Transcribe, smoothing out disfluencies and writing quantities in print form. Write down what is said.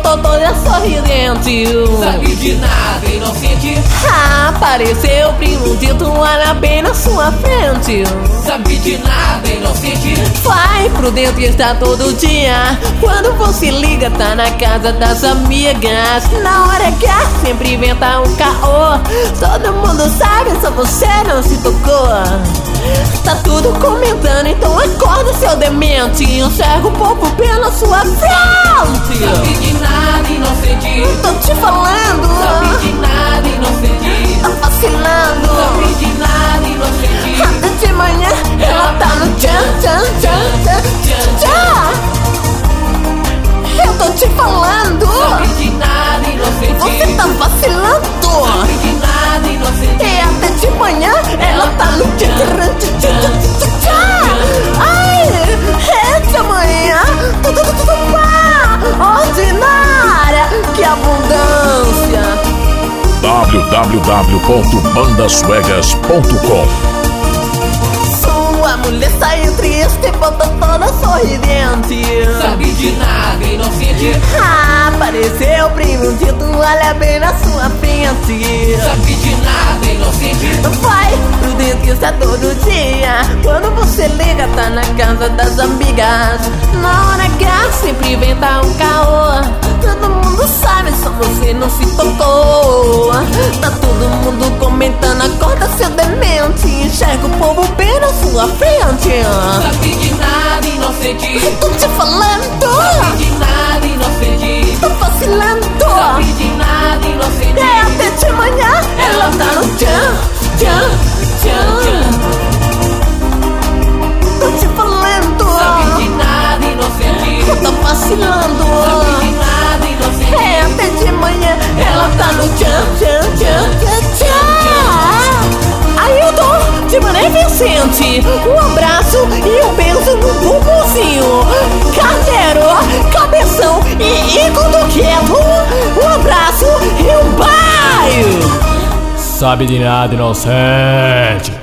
tô toda sorridente. Sabe de nada, inocente. Apareceu primo de toalha bem na sua frente. Sabe de nada, inocente. Vai pro dentista todo dia. Quando você liga, tá na casa das amigas. Na hora H, sempre inventa um caô. Todo mundo sabe, só você não se tocou. Tá tudo comentando, então acorda, seu demente. Enxerga o povo pela sua frente. Sabe de nada, inocente. Tô te falando. Sabe de nada, inocente. Tá vacilando. Sabe de nada, inocente. Até de manhã ela tá no tchan, tchan, tchan, tchan, tchan. Eu tô te falando. Sabe de nada, inocente. Você tá vacilando. Sabe de nada, inocente. E até de manhã ela tá no tchan, tchan, tchan, tchan, tchan. Ai, essa manhã tudo pá, ordinária. Que abundância. www.bandasuegas.com. Sua mulher saiu triste e voltou toda sorridente. Sabe de nada, inocente. Apareceu primo de toalha bem na sua frente. Sabe de nada, inocente. Vai pro dentista todo dia. Quando você liga, tá na casa das amigas. Na hora H, sempre inventa um caô. Todo mundo sabe, só você não se tocou. Tá todo mundo comentando, acorda, seu demente. Enxerga o povo bem na sua frente. Sabe de nada, inocente. Tô te falando. Sabe de nada, inocente. Tô vacilando. Sabe de nada, inocente. É até de manhã ela tá no tchan, tchan, tchan. Tô te falando. Sabe de nada, inocente. Tô vacilando. Sabe de nada, inocente. É até de manhã ela tá no tchan, tchan, tchan, tchan, tchan. Ailton de Mané Vicente, um abraço e um beijo no bumbumzinho. Carneiro, Cabeção e Igor do Quelo, um abraço e um bye. Sabe de nada, inocente.